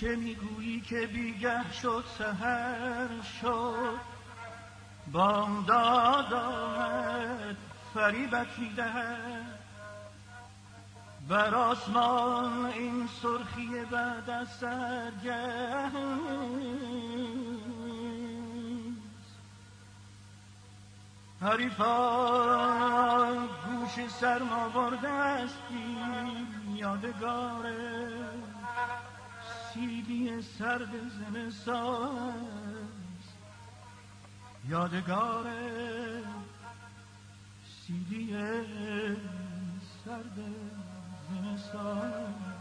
که میگویی که بیگه شد سحر شد بامداد آمد فریبت میدهد بر آسمان این سرخی بعد از سحرگه حریفان گوش سرما برده استی یادگار سیدی سرد زمستان است یادگار سیدی سرد زمستان